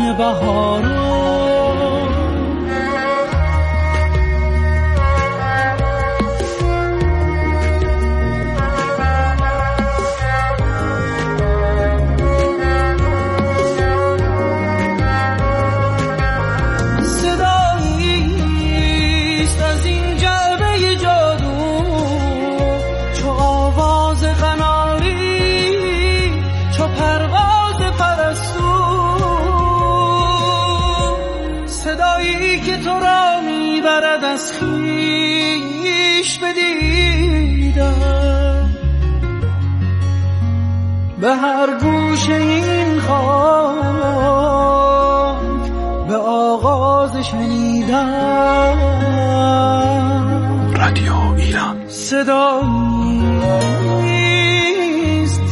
بهارا از خویش بدیدم به هر گوشه این خاک به آغاز شنیدم رادیو ایران صداییست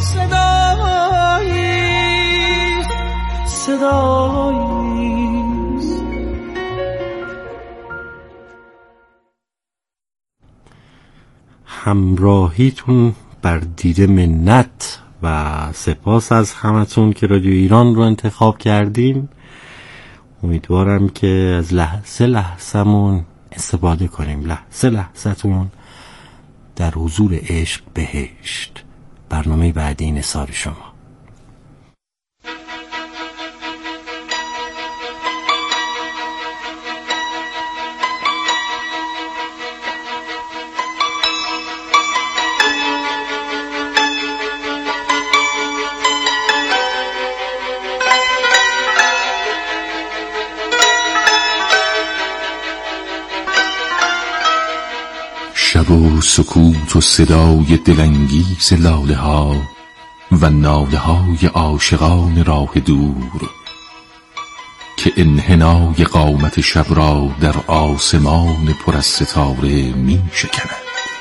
همراهیتون بر دیده منت و سپاس از همتون که رادیو ایران رو انتخاب کردین. امیدوارم که از لحظه لحظمون استفاده کنیم، لحظه لحظتون در حضور عشق بهشت. برنامه بعدی نثار شما. شب و سکوت و صدای دلانگیز لاله ها و ناله های عاشقان راه دور که انحنای قامت شب را در آسمان پر از ستاره می شکند.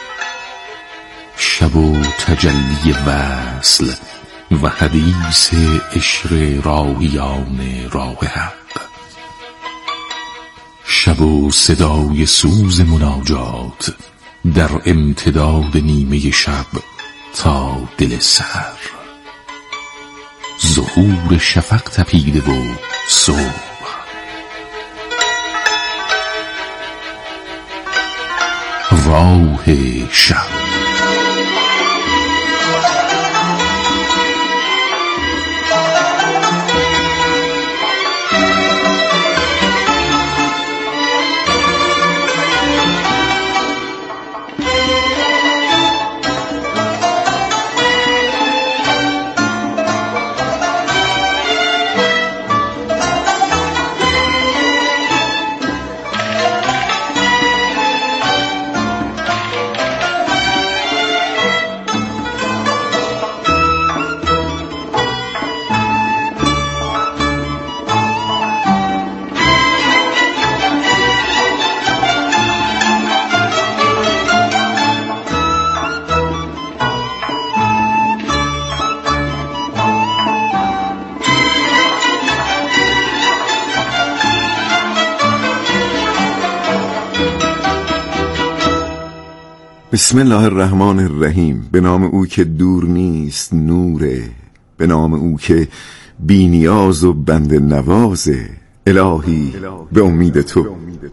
شب و تجلی وصل و حدیث عشق راهیان راه حق. شب و صدای سوز مناجات در امتداد نیمه شب تا دل سحر. ظهور شفق تپیده و صبح. راه شب. بسم الله الرحمن الرحیم. به نام او که دور نیست نوره، به نام او که بی نیاز و بنده نوازه. الهی به امید تو.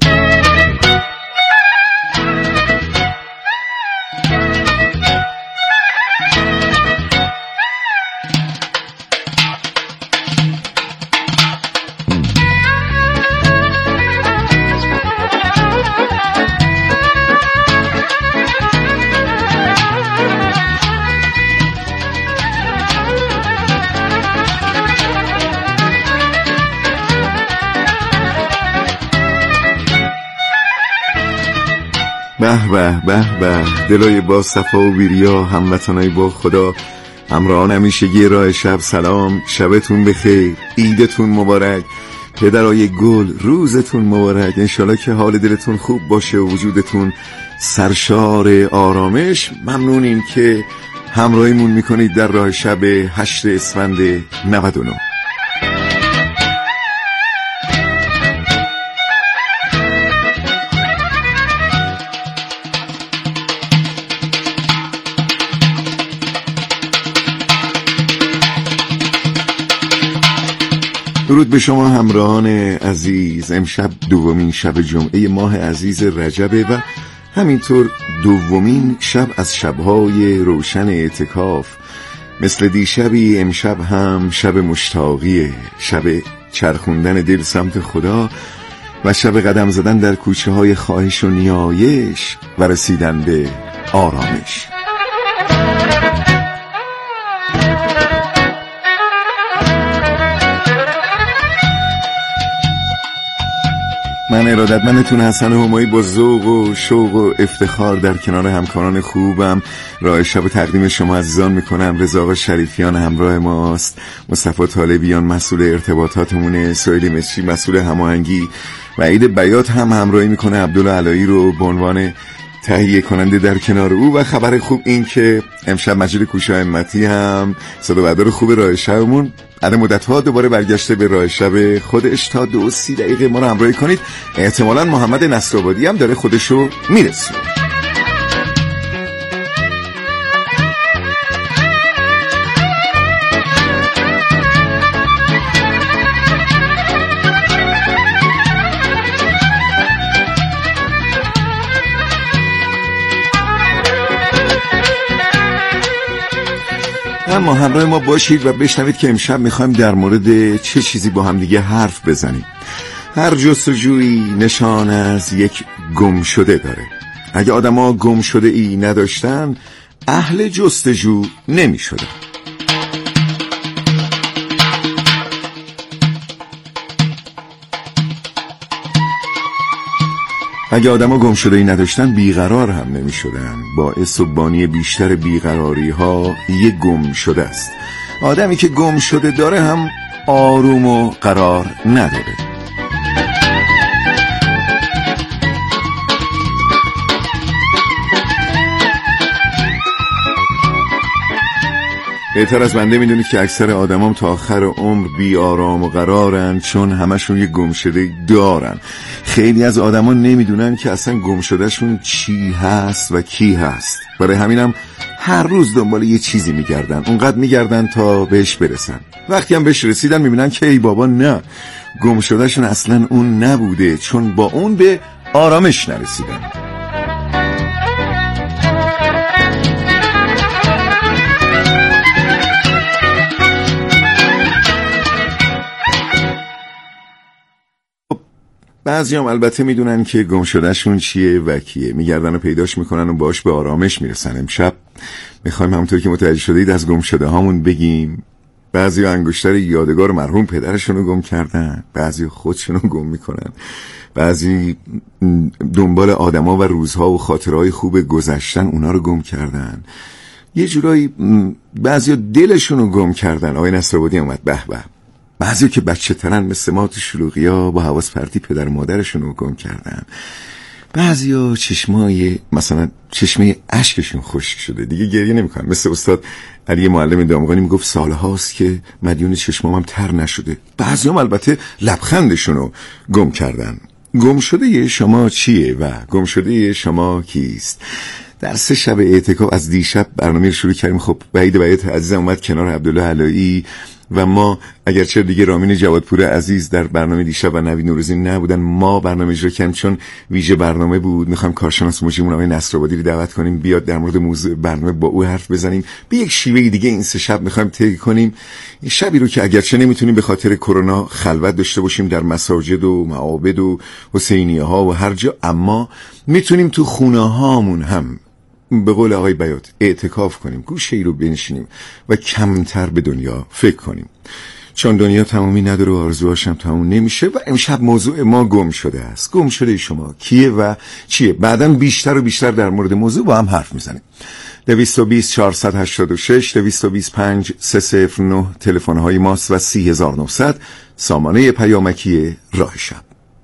به به به به، دلای با صفا و بیریا، هموطنای با خدا، همراهان همیشگی راه شب، سلام، شبتون بخیر، عیدتون مبارک، پدرای گل روزتون مبارک. انشالله که حال دلتون خوب باشه و وجودتون سرشار آرامش. ممنونیم که همراهیمون میکنید در راه شب 8 اسفند 99. درود به شما همراهان عزیز. امشب دومین شب جمعه ماه عزیز رجبه و همینطور دومین شب از شبهای روشن اعتکاف. مثل دیشبی امشب هم شب مشتاقیه، شب چرخوندن دل سمت خدا و شب قدم زدن در کوچه های خواهش و نیایش و رسیدن به آرامش. من ارادتمندتون حسن همایی با ذوق و شوق و افتخار در کنار همکاران خوبم راه شب تقدیم شما عزیزان میکنم. رضا آقا شریفیان همراه ماست، مصطفی طالبیان مسئول ارتباطاتمونه، سهیل مصری مسئول هماهنگی و عید بیات هم همراهی میکنه عبدالله علایی رو به عنوان تهیه کننده در کنار او. و خبر خوب این که امشب مجید کوشا همتی هم صدا بردار خوب راه شبمون بعد مدت‌ها دوباره برگشته به راه شب خودش تا 2-3 دقیقه ما رو همراهی کنید. احتمالاً محمد نصرآبادی هم داره خودشو میرسونه. اما همراه ما باشید و بشنوید که امشب میخوایم در مورد چه چیزی با هم دیگه حرف بزنیم. هر جستجویی نشان از یک گم شده داره. اگه آدما گم شده ای نداشتن اهل جستجو نمی شدن. اگه آدما گم شده ای نداشتن بیقرار هم نمی شدن. باعث و بانی بیشتر بیقراری ها یه گم شده است. آدمی که گم شده داره هم آروم و قرار نداره. بهتر از بنده میدونید که اکثر آدمام تا آخر عمر بی آرام و قرارن، چون همشون یه گمشده دارن. خیلی از آدما نمیدونن که اصلا گمشدهشون چی هست و کی هست. برای همینم هر روز دنبال یه چیزی میگردن، اونقدر میگردن تا بهش برسن. وقتی هم بهش رسیدن میبینن که ای بابا نه، گمشدهشون اصلا اون نبوده، چون با اون به آرامش نرسیدن. بعضی هم البته میدونن که گم شدهشون چیه و کیه، میگردن و پیداش میکنن و باش به آرامش میرسن. امشب میخوایم همونطور که متوجه شدید از گم شده هامون بگیم. بعضی انگشتر یادگار مرحوم پدرشون رو گم کردن، بعضی خودشون رو گم میکنن، بعضی دنبال آدما و روزها و خاطرهای خوب گذشتن اونا رو گم کردن. یه جورایی بعضی دلشون رو گم کردن. آقای نصرآبادی اومد به به. بعضی که بچه ترن مثل ما تو شلوغی ها با حواس پرتی پدر مادرشون رو گم کردن. بعضی ها مثلا چشمه اشکشون خشک شده دیگه گریه نمیکنن. مثل استاد علی معلم دامغانی میگفت سال هاست که مدیون چشمام تر نشده. بعضی هم البته لبخندشون رو گم کردن. گم شده شما چیه و گم شده شما کیست؟ در 3 شب اعتکاف از دیشب برنامه رو شروع کردیم. خب عید بیات عزیزم اومد کنار عبدالله علایی و ما اگرچه دیگه رامین جوادپور عزیز در برنامه دیشب و نوید نوروزی نبودن، ما برنامه اجرا کردیم چون ویژه برنامه بود. میخوایم کارشناس موجیمون آقای نصرآبادی رو دعوت کنیم بیاد در مورد موضوع برنامه با او حرف بزنیم. به یک شیوه دیگه این 3 شب میخوایم طی کنیم. این شبی رو که اگرچه نمیتونیم به خاطر کرونا خلوت داشته باشیم در مساجد و معابد و حسینیه ها و هر جا، اما میتونیم تو خونه هامون هم به قول آقای بیات اعتکاف کنیم، گوشه ای رو بنشینیم و کمتر به دنیا فکر کنیم، چون دنیا تمامی نداره و آرزوهاش هم تموم نمیشه. و امشب موضوع ما گم شده است. گم شده شما کیه و چیه؟ بعداً بیشتر و بیشتر در مورد موضوع با هم حرف میزنیم. 220 486 225 309 تلفن های ماست و 30900 سامانه پیامکی راه شب.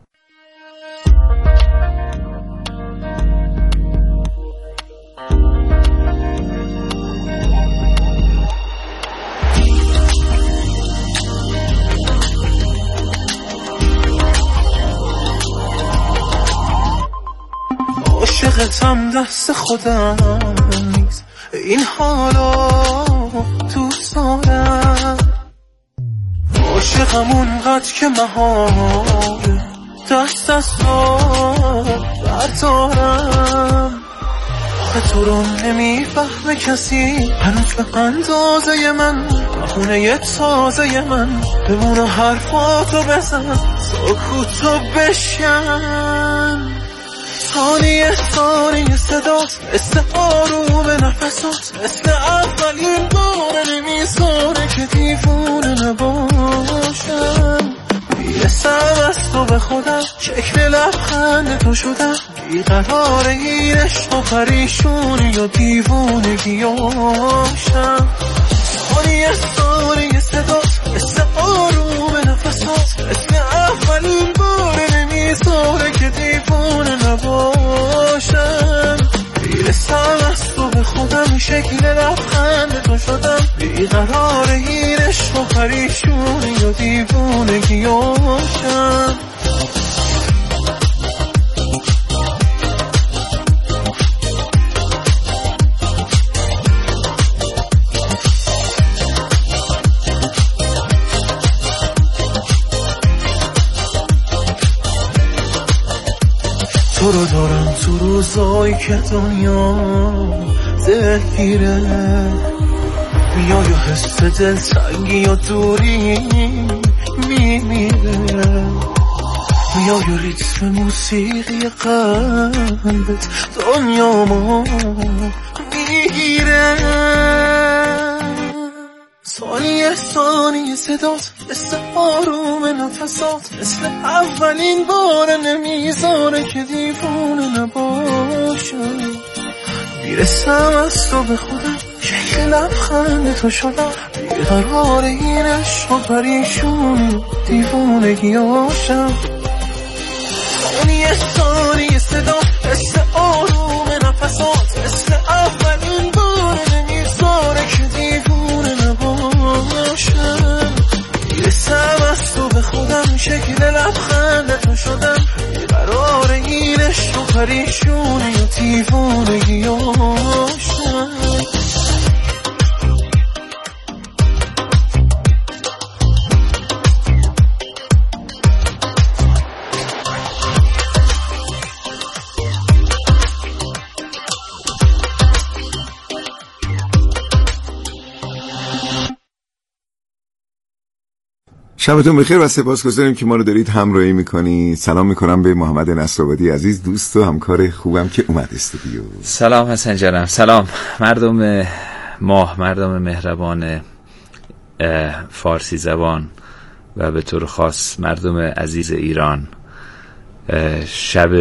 عاشقتم دست خودم نیست، این حالا تو سارم. عاشقم قد که مهاره، دست از تو بردارم. آخه تو رو نمیفهمه کسی، هنوز به اندازه من بخونه تازه من. بمونه حرفاتو بزن، سکوتو بشکن. ثانیه ثانیه صدات مثل آروم نفسات، مثل اولین بار نمیذاره که دیوونه نباشم. میرسم از تو به خودم، شکل لبخند تو شدم. بیقرار این عشق و پریشونی و دیوونگیاشم. ثانیه ثانیه صدات مثل آروم نفسات، مثل اولین بار نمیذاره که دیوونه نباشم. میرسم از تو به خودم، شکل لبخند تو شدم. بیقرار این عشق و پریشونی و دیوونگیاشم. تو رو دارم تو روزایی که دنیا دلگیره، میای و حس دلتنگی و دوری میمیره. میای و ریتم موسیقی قلبت دنیامو میگیره. ثانیه ثانیه صدات مثل آروم نفسات، مثل اولین بار نمیذاره که دیوونه نباشم. میرسم از تو به خودم، شکل لبخند تو شدم. بیقرار این عشق و پریشونی دیوونگیاشم. ثانیه ثانیه صدات مثل آروم نفسات، مثل اولین بار نمیذاره که دیوونه نباشم. میرسم از تو به خودم، شکل لبخند تو شدم. بیقرار این عشق و پریشونی و دیوونگیاشم. شبتون بخیر و سپاسگزاریم که ما رو دارید همراهی میکنید. سلام میکنم به محمد نصرآبادی عزیز، دوست و همکار خوبم که اومد استودیو. سلام حسن جانم. سلام مردم مردم مهربان فارسی زبان و به طور خاص مردم عزیز ایران. شب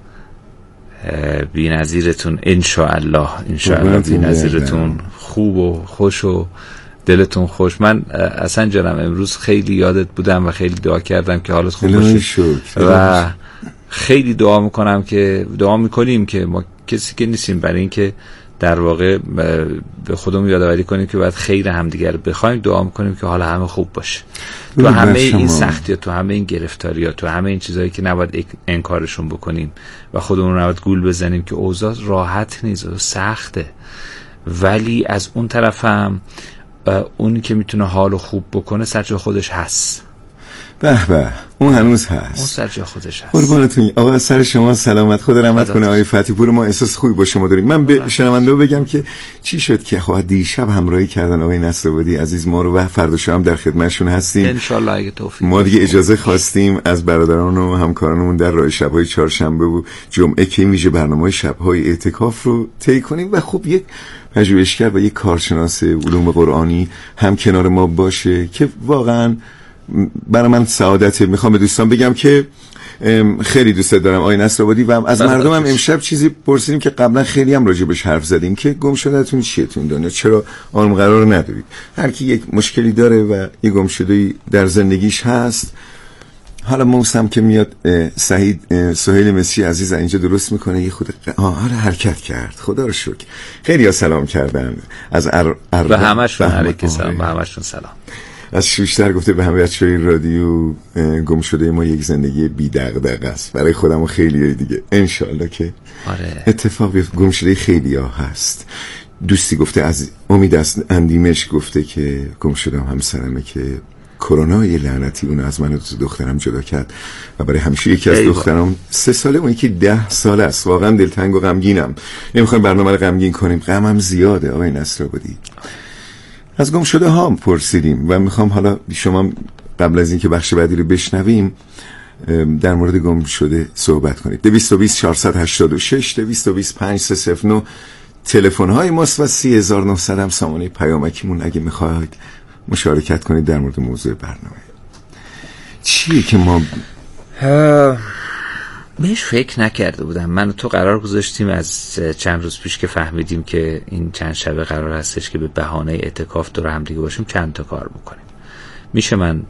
بی‌نظیرتون انشاءالله بی‌نظیرتون خوب و خوش و دلتون خوش. من حسن جانم امروز خیلی یادت بودم و خیلی دعا کردم که حالت خوب باشه و خیلی دعا میکنیم که ما کسی که نیستیم برای اینکه در واقع به خودمون یادآوری کنیم که باید خیر همدیگر بخوایم. دعا میکنیم که حال همه خوب باشه تو همه این سختی، تو همه این گرفتاری، تو همه این چیزایی که نباید انکارشون بکنیم و خودمون رو نباید گول بزنیم که اوضاع راحت نیست و سخته، ولی از اون طرف هم اونی که میتونه حالو خوب بکنه سر جای خودش هست. به به، اون هنوز هست، اون سر جای خودش هست. قربانتون آقا، سر شما سلامت، خدا رحمت کنه آقای فتحی پور. ما احساس خوبی با شما داریم. من به شنونده بگم که چی شد که خواهد دیشب همراهی کردن آقای نصرآبادی عزیز ما رو و فردا شب هم در خدمتشون هستیم ان شاء الله اگه توفیق. ما دیگه اجازه خواستیم از برادران و همکارانمون در راه شب‌های چهارشنبه و جمعه که میشه برنامه‌های شب‌های اعتکاف رو طی کنیم و خب یک پژوهشگر و یک کارشناس علوم قرآنی هم کنار ما باشه که واقعا برای من سعادته. میخوام به دوستان بگم که خیلی دوست دارم آقای نصرآبادی و از مردم هم امشب چیزی پرسیدیم که قبلا خیلی هم راجبش حرف زدیم که گم شدهتون چیه تو دنیا، چرا آرام قرار ندارید. هر کی یک مشکلی داره و یک گم شده‌ای در زندگیش هست. حالا موسم که میاد سهیل مسی عزیز اینجا درست میکنه یه خود حرکت کرد، خدا رو شکر. خیلی ها سلام کردن از به همشون علیکم سلام، به همشون سلام. از شوشتر گفته به همه بچه‌های رادیو گم شده ما یک زندگی بی دغدغه است. برای خودم و خیلیای دیگه انشالله که اتفاق گم شده خیلی ها هست. دوستی گفته از امید از اندیمش گفته که گم شدم همسرمه که کرونا یه لعنتی اون از من و دخترم جدا کرد و برای همیشه یکی از دخترم 3 ساله، اون یکی 10 ساله است. واقعا دلتنگ و غمگینم. نمیخوایم برنامه رو غمگین کنیم، غمم زیاده. آقای نصرآبادی، از گم شده ها پرسیدیم و میخوام حالا شما قبل از اینکه بخش بعدی رو بشنویم در مورد گم شده صحبت کنید. 220 486 220 5309 تلفن های ماست و 3900 هم سامانه پیامکیمون اگه میخواید مشارکت کنید در مورد موضوع برنامه. چیه که ما بهش فکر نکرده بودم. من و تو قرار گذاشتیم از چند روز پیش که فهمیدیم که این چند شبه قرار هستش که به بهانه اعتکاف دور هم دیگه باشیم چند تا کار بکنیم. میشه من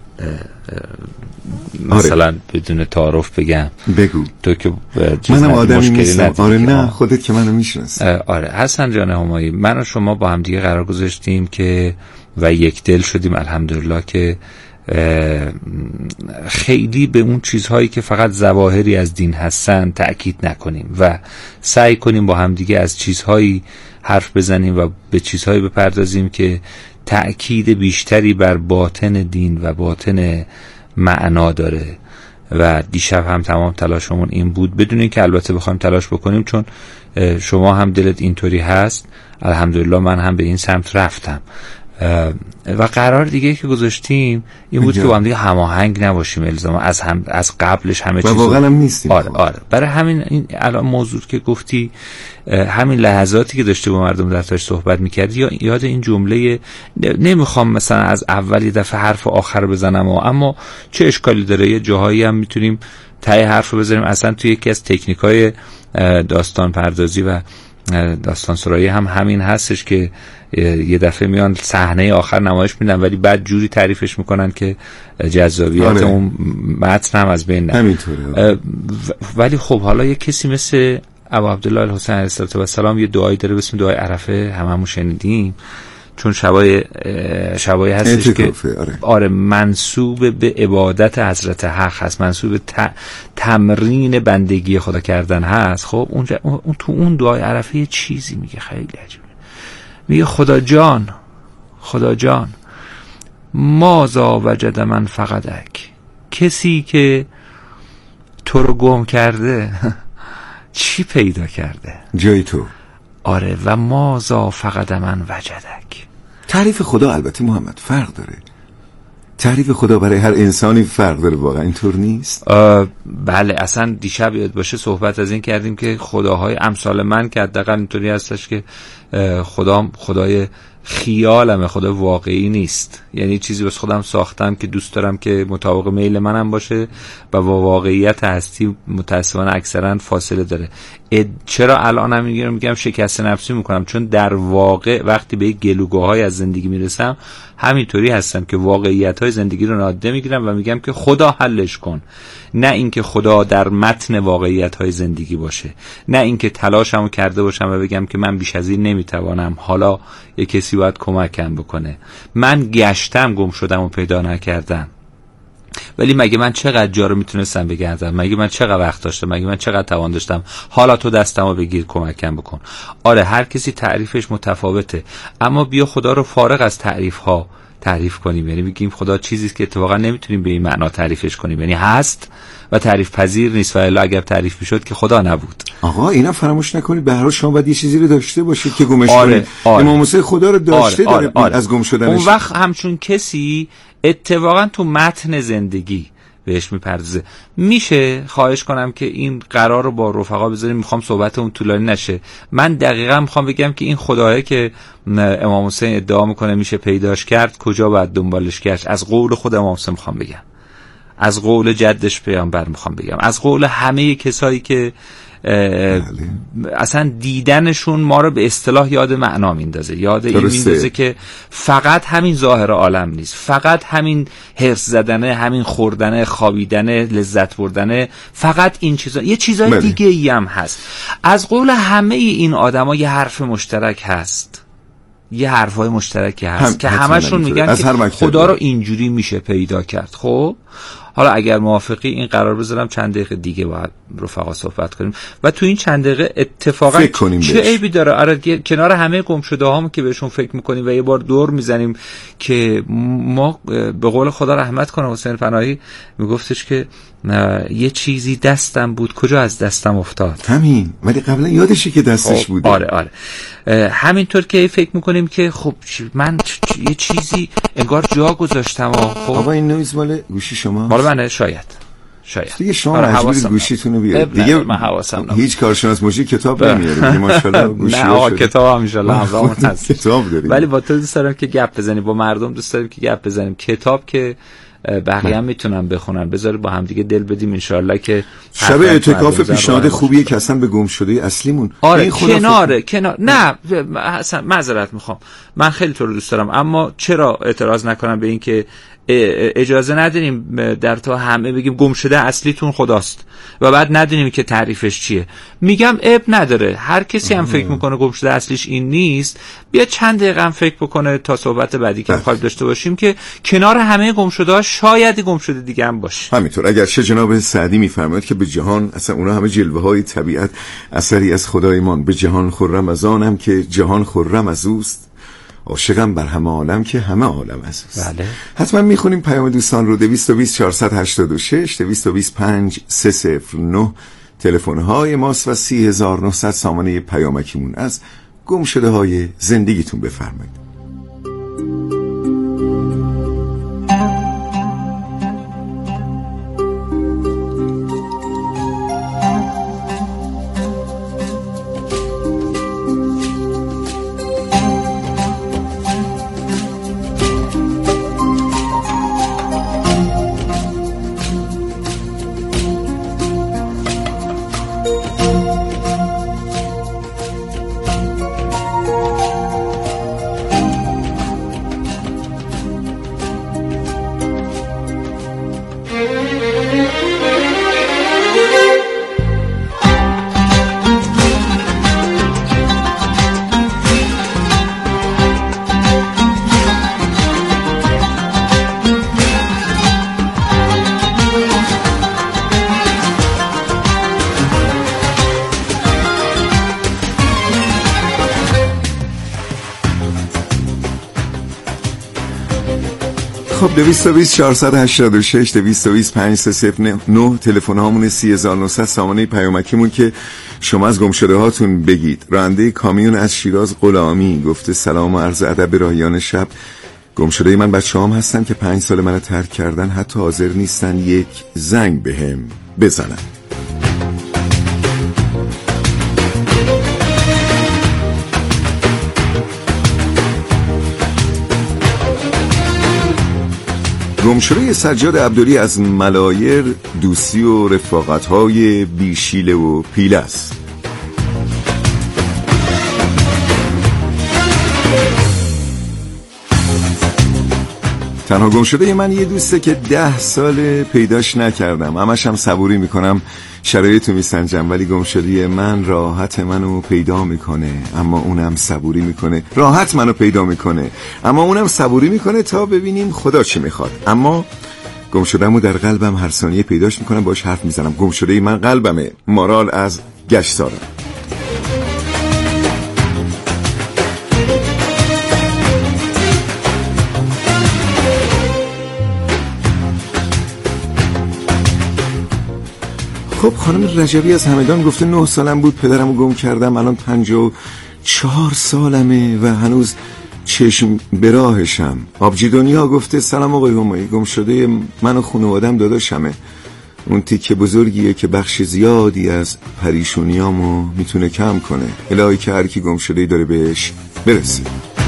مثلا بدون تعارف بگم؟ بگو. تو که منم آدمی نیستم. آره نه خودت که منو میشناسی. آره حسن جان همایی، من و شما با هم دیگه قرار گذاشتیم که و یک دل شدیم الحمدلله که خیلی به اون چیزهایی که فقط ظواهری از دین هستن تأکید نکنیم و سعی کنیم با هم دیگه از چیزهایی حرف بزنیم و به چیزهایی بپردازیم که تأکید بیشتری بر باطن دین و باطن معنا داره. و دیشب هم تمام تلاشمون این بود، بدون اینکه البته بخوایم تلاش بکنیم، چون شما هم دلت اینطوری هست الحمدلله، من هم به این سمت رفتم و قرار دیگه که گذاشتیم این بود که با هم دیگه هماهنگ نباشیم الزاما از قبلش همه چیز واقعا هم نیستیم. آره برای همین این الان موضوع که گفتی، همین لحظاتی که داشته با مردم در تاش صحبت می‌کردی یا یاد این جمله، نمیخوام مثلا از اول یه دفعه حرف آخر بزنم اما چه اشکالی داره، یه جاهایی هم میتونیم ته حرف بزنیم. اصلا توی یکی از تکنیک‌های داستان پردازی و داستان سرایی هم همین هستش که یه دفعه میان صحنه آخر نمایش میدن ولی بعد جوری تعریفش میکنن که جذابیت اون متن هم از بین نره. همینطوره. ولی خب حالا یه کسی مثل ابا عبدالله الحسین علیه السلام یه دعایی داره به اسم دعای عرفه، هممون شنیدیم، چون شبای هستش که آره منسوب به عبادت حضرت حق هست، منسوب به تمرین بندگی خدا کردن هست. خب اونجا تو اون دعای عرفه یه چیزی میگه خیلی عجیبه، میگه خدا جان مازا وجد من فقدک، کسی که تو رو گم کرده چی پیدا کرده؟ جای تو. آره و مازا فقد من وجدک. تعریف خدا البته محمد فرق داره، تعریف خدا برای هر انسانی فرق داره، واقعا اینطور نیست؟ بله اصلا دیشب یاد باشه صحبت از این کردیم که خداهای امثال من که حداقل اینطوری هستش که خدای خیالمه، خدا واقعی نیست، یعنی چیزی بس خودم ساختم که دوست دارم که مطابق میل منم باشه و با واقعیت هستی متاسفانه اکثرا فاصله داره. چرا الانم میگم شکست نفسی میکنم؟ چون در واقع وقتی به گلوگاه‌های از زندگی میرسم همینطوری هستم که واقعیت‌های زندگی رو نادیده میگیرم و میگم که خدا حلش کن، نه اینکه خدا در متن واقعیت‌های زندگی باشه، نه اینکه تلاشمو کرده باشم و بگم که من بیش از این نمیتوانم، حالا یه کسی باید کمکم بکنه. من گشتم گم شدم و پیدا نکردم، ولی مگه من چقدر جا رو میتونستم بگردم؟ مگه من چقدر وقت داشتم؟ مگه من چقدر توان داشتم؟ حالا تو دستمو بگیر کمکم بکن. آره هر کسی تعریفش متفاوته، اما بیا خدا رو فارغ از تعریف کنیم، یعنی بگیم خدا چیزیست که اتفاقا نمیتونیم به این معنا تعریفش کنیم، یعنی هست و تعریف پذیر نیست و الا اگر تعریف میشد که خدا نبود. آقا اینا فراموش نکنید، به هر حال شما باید یه چیزی رو داشته باشید که گمش کنید. امام موسی خدا رو داشته داره از گم شدنش. اون وقت همچون کسی اتفاقا تو متن زندگی بهش میپردازه. میشه خواهش کنم که این قرار رو با رفقا بذاریم، میخوام صحبتمون طولانی نشه. من دقیقاً میخوام بگم که این خدایه که امام حسین ادعا میکنه میشه پیداش کرد، کجا باید دنبالش کرد؟ از قول خود امام حسین میخوام بگم، از قول جدش پیامبر میخوام بگم، از قول همه کسایی که اصلا دیدنشون ما رو به اصطلاح یاد معنا میندازه، یاد این میندازه که فقط همین ظاهر عالم نیست، فقط همین حرص زدنه، همین خوردنه، خوابیدنه، لذت بردنه، فقط این چیزا، یه چیزای دیگه ای هم هست. از قول همه این آدما یه حرف مشترک هست، یه حرفای مشترکی هست که همشون میگن که خدا رو اینجوری میشه پیدا کرد. خب حالا اگر موافقی این قرار بذارم چند دقیقه دیگه باید رفقا صحبت کنیم و تو این چند دقیقه اتفاقا چه عیبی داره؟ آره کنار همه گمشده هامون که بهشون فکر میکنیم و یه بار دور میزنیم که ما به قول خدا رحمت کنه حسین پناهی میگفتش که یه چیزی دستم بود کجا از دستم افتاد. همین، ولی قبلا یادشه که دستش بوده. آره همینطور که فکر میکنیم که خب من یه چیزی انگار جا گذاشتم. خب آقا این نویز مال گوشی شما؟ مال منه. شاید دیگه شما مجبورید گوشیتونو بیارید دیگه. من حواسم هیچ کارشناس موشی کتاب نمیاره ماشاءالله. گوشی نه آقا کتاب هم ان شاء الله همراهمون هست. کتاب داریم. ولی با تو دوست دارم که گپ بزنیم، با مردم دوست داریم که گپ بزنیم. کتاب که بقیه هم میتونن بخونن، بذارید با هم دیگه دل بدیم ان شاء الله که شب اعتکاف پیشنهاد خوبیه که اصلا به گمشده اصلیمون. آره کنار نه اصلا معذرت میخوام، من خیلی تو رو دوست دارم، اما چرا اعتراض نکنم به این که اجازه نداریم در تا همه بگیم گمشده اصلیتون خداست و بعد ندونیم که تعریفش چیه. میگم اب نداره، هر کسی هم فکر میکنه گمشده اصلیش این نیست، بیا چند دقیقه هم فکر بکنه تا صحبت بعدی که میخوایم داشته باشیم که کنار همه گمشده ها شاید گمشده دیگه هم باشه. همینطور اگرچه جناب سعدی میفرماید که به جهان اصلا اونا همه جلوه های طبیعت اثری از خدایمان، به جهان خرم از آنم که جهان خرم از اوست، عاشقم بر همه عالم که همه عالم از اوست. بله. حتما میخونیم پیام دوستان رو. 220 486 225 309 تلفن های ماست و 3900 سامانه پیامکیمون. از گمشده های زندگیتون بفرمایید. خب 220 486 225 309 تلفن هامون 3900 سامانه پیامکیمون که شما از گمشده هاتون بگید. راننده کامیون از شیراز غلامی گفته سلام و عرض ادب به راهیان شب. گمشده من بچه‌هام هستن که 5 سال منو ترک کردن، حتی حاضر نیستن یک زنگ بهم بزنن. گمشده سجاد عبدالی از ملایر دوستی و رفاقت‌های بیشیله و پیله است. تنها گمشده من یه دوسته که 10 سال پیداش نکردم، همش هم صبوری میکنم شرایطو میسنجم، ولی گمشده من راحت منو پیدا میکنه اما اونم صبوری میکنه. راحت منو پیدا میکنه اما اونم صبوری میکنه تا ببینیم خدا چی میخواد. اما گمشده‌مو در قلبم هر ثانیه پیداش میکنم، باش حرف میزنم. گمشده من قلبمه. مارال از گشتارم. خب خانم رجبی از همدان گفته 9 سالم بود پدرمو گم کردم، الان 54 سالمه و هنوز چشم به راهشم. آبجی دنیا گفته سلام آقای همایی، گم شده من و خانوادم داداشمه، اون تیکه بزرگیه که بخش زیادی از پریشونیامو میتونه کم کنه. الهی که هر کی گم شده داره بهش برسه.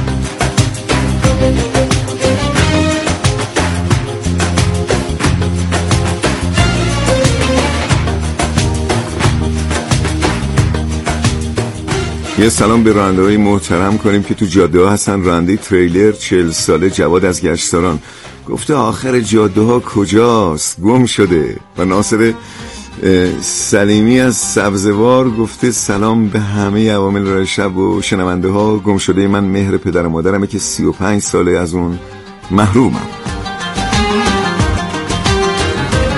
یه سلام به راننده‌های محترم کنیم که تو جاده ها هستن. راننده تریلر 40 ساله جواد از گشتاران گفته آخر جاده ها کجاست، گم شده. و ناصر سلیمی از سبزوار گفته سلام به همه عوامل راه شب و شنونده ها. گم شده من مهر پدر و مادرمه که 35 ساله از اون محرومم.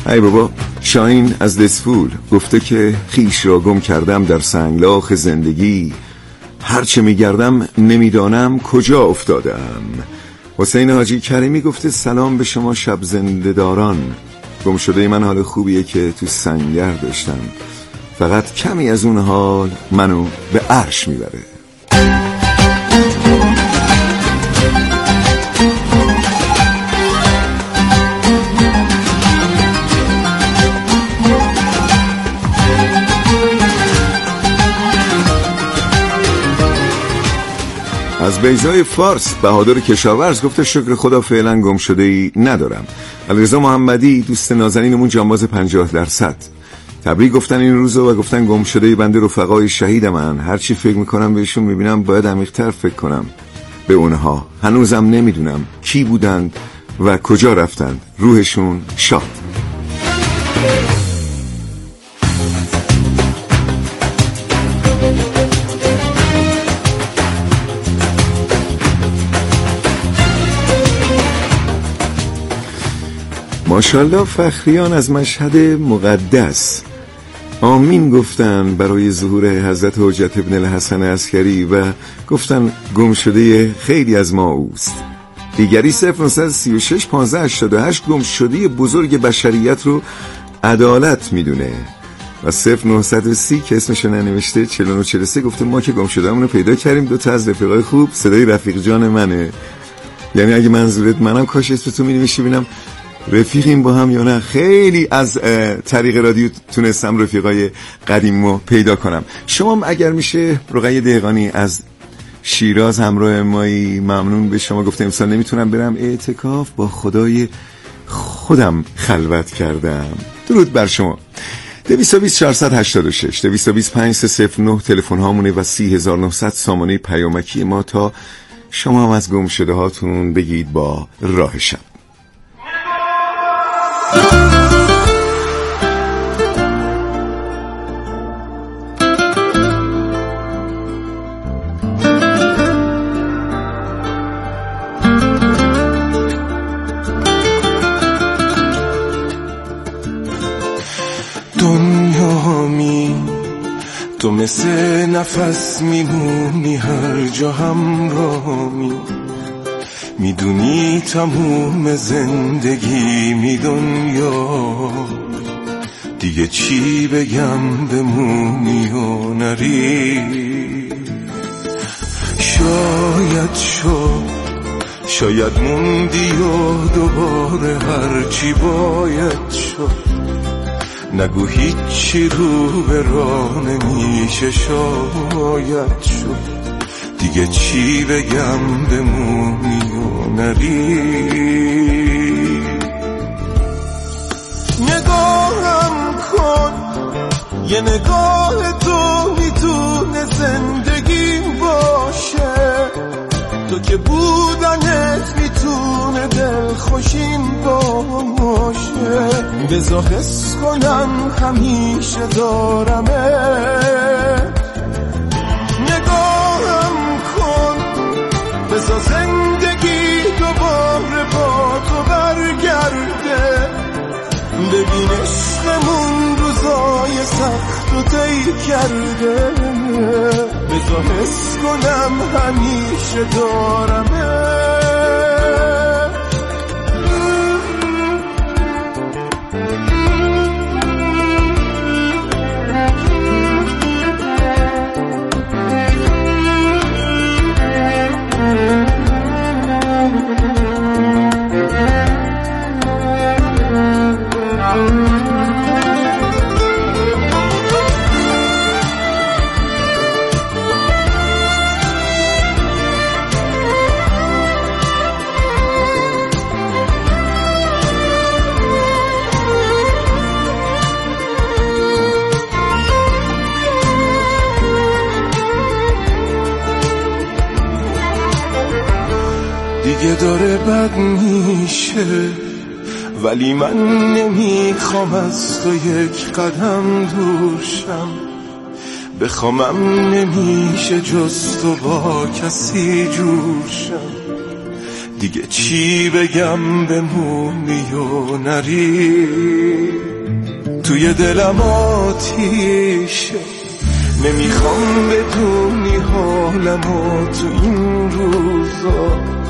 ای بابا. شاهین از دسفول گفته که خیش را گم کردم در سنگلاخ زندگی، هرچه میگردم نمیدانم کجا افتادم. حسین حاجی کریمی گفته سلام به شما شب زنده داران. گم شده من حال خوبیه که تو سنگر داشتم، فقط کمی از اون حال منو به عرش میبره. از بیضای فارس بهادر کشاورز گفته شکر خدا فعلا گم شده ای ندارم. علیرضا محمدی دوست نازنینمون جانباز 50%، تبریک گفتن این روزو و گفتن گم شده ای بنده رفقای شهید من. هرچی فکر میکنم بهشون میبینم باید عمیق‌تر فکر کنم به اونها. هنوزم نمیدونم کی بودند و کجا رفتند. روحشون شاد. ماشاءالله فخریان از مشهد مقدس آمین گفتن برای ظهور حضرت حجت ابن الحسن عسکری و گفتن گم شده خیلی از ما اوست. دیگری 0936 1588 گم شده بزرگ بشریت رو عدالت میدونه و 0930 که اسمشو ننوشته 4943 گفته ما که گم شده همونو پیدا کردیم. 2 تا از رفیقای خوب صدای رفیق جان منه. یعنی اگه منظورت منم کاش اسمتو می‌نوشتی ببینم رفیقیم با هم یا نه. خیلی از طریق رادیو تونستم رفیقای قدیمو پیدا کنم. شما اگر میشه رقیه دهقانی از شیراز همراه مایی، ممنون به شما. گفته امسال نمیتونم برم اعتکاف، با خدای خودم خلوت کردم. درود بر شما. 220 486 220 5309 تلفن هامونه و 30900 سامانه پیامکی ما تا شما هم از گم شده هاتون بگید با راه شب. دنیامی تو مثل نفس میمونی هر جا همراهمی، میدونی تموم زندگی می دنیا، دیگه چی بگم بمونی و نری. شاید موندی و دوباره هرچی باید شد، نگو هیچی رو به راه نمیشه شاید شد، دیگه چی بگم بمونی و نری. نگاهم کن یه نگاه تو میتونه زندگیم باشه، تو که بودنت میتونه دلخوشیم باشه. بذار حس کنم همیشه دارمه. نگاهم کن بذار زندگی دوباره با تو برگرده، ببین عشقمون روزای سخت و طی کرده. بذار حس کنم همیشه دارمه. دیگه داره بد میشه، ولی من نمیخوام از تو یک قدم دورشم. بخوامم نمیشه جز تو با کسی جورشم. دیگه چی بگم بمونی و نری، توی دلم آتیشه، نمیخوام بدونی حالمو تو این روزا.